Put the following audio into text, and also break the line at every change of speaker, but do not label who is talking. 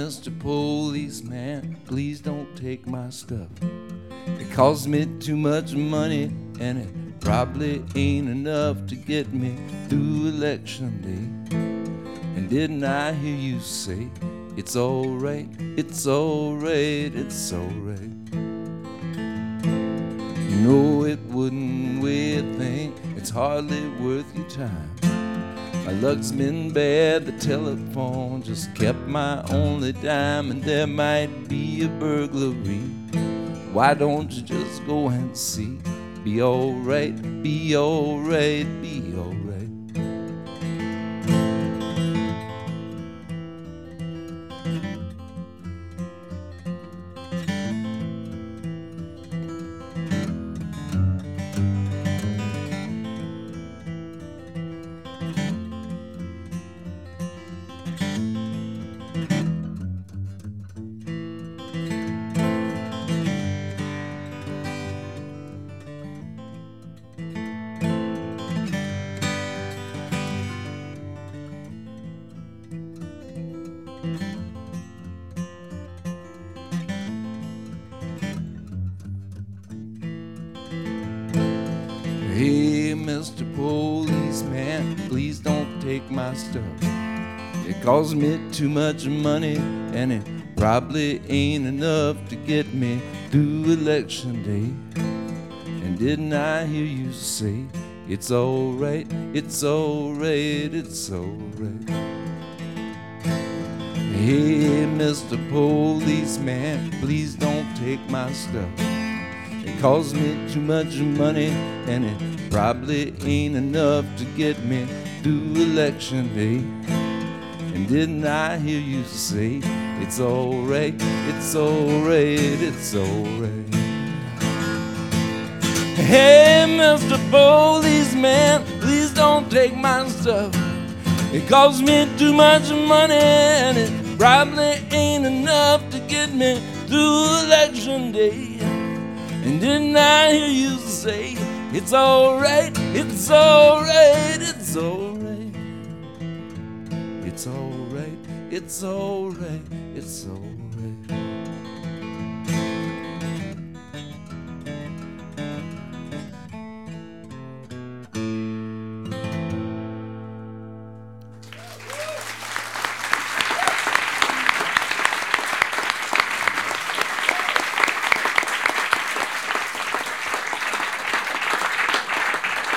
Mr. Policeman, please don't take my stuff. It costs me too much money, and it probably ain't enough to get me through election day. And didn't I hear you say, it's alright, it's alright, it's alright? No, it wouldn't weigh a thing, it's hardly worth your time. My luck's been bad, the telephone just kept my only dime, and there might be a burglary. Why don't you just go and see? Be alright, be alright, be alright. Hey, Mr. Policeman, please don't take my stuff. It costs me too much money, and it probably ain't enough to get me through election day. And didn't I hear you say, it's alright, it's alright, it's alright? Hey, Mr. Policeman, please don't take my stuff. It costs me too much money, and it probably ain't enough to get me through election day. And didn't I hear you say, it's alright, it's alright, it's alright? Hey, Mr. Policeman, please don't take my stuff. It costs me too much money, and it probably ain't enough to get me through election day. And didn't I hear you say, it's alright, it's alright, it's alright? It's alright, it's alright, it's alright.